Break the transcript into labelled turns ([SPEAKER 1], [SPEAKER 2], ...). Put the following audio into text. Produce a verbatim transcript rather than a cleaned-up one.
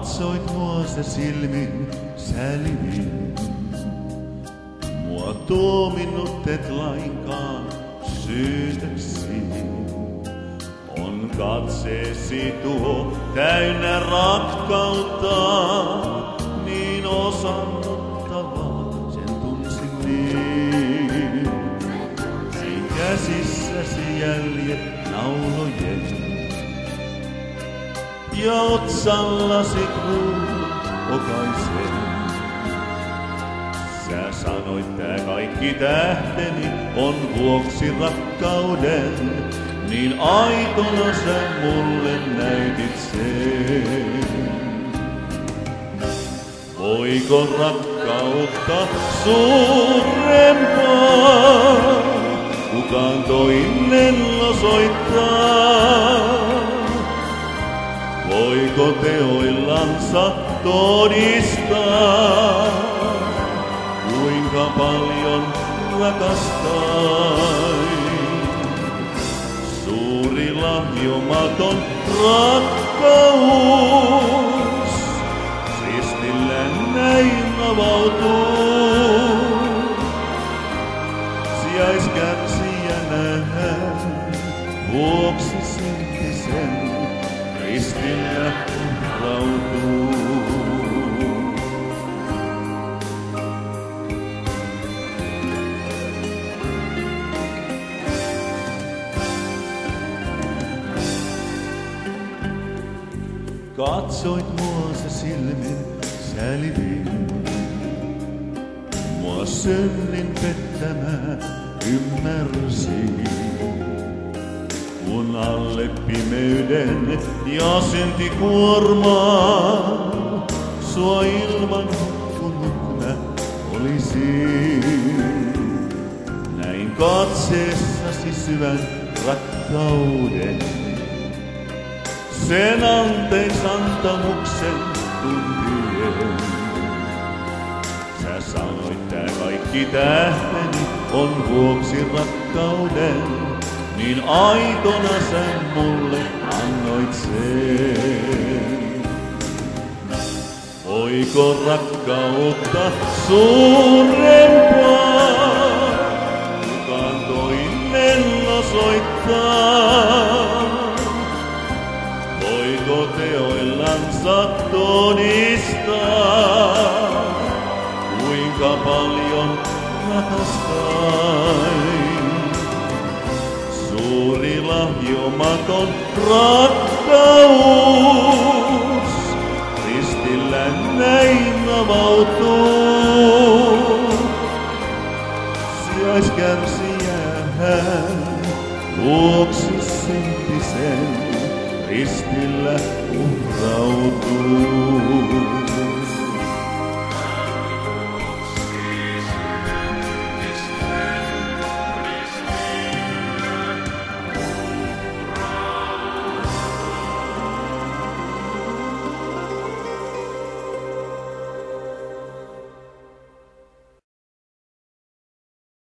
[SPEAKER 1] Katsoit mua se silmin sälvin. Mua tuominnut et lainkaan syytöksi. On katseesi tuo täynnä rakkautta, niin osannuttavaa sen tunsin niin. Näin käsissäsi jäljet naulojen, ja otsallasi kruunun okaisen. Sä sanoit tää kaikki tähteni on vuoksi rakkauden, niin aitona sä mulle näytit sen. Voiko rakkautta suurempaa kukaan toinen osoittaa? Voiko teoillansa todistaa, kuinka paljon rakastai? Suuri lahjomaton rakkaus ristillä näin avautuu. Sijaiskärsijänä hän vuoksi silti sen ristillä uhrautuu. Katsoit mua se silmin sälvin, mua synnin pettämään ymmärsin. Kun alle pimeyden ja syntikuormaa sua ilman hukkunut mä olisin. Näin katseessasi syvän rakkauden, sen anteeksantamuksen tuntien. Sä sanoit tää kaikki tähteni on vuoksi rakkauden, niin aitona sä mulle annoit sen. Voiko rakkautta suurempaa kukaan toinen osoittaa? Voiko teoillansa todistaa, kuinka paljon rakastai? Suuri lahjomaton rakkaus ristillä näin avautuu. Sijaiskärsijä hän vuoksi synti sen ristillä uhrautuu.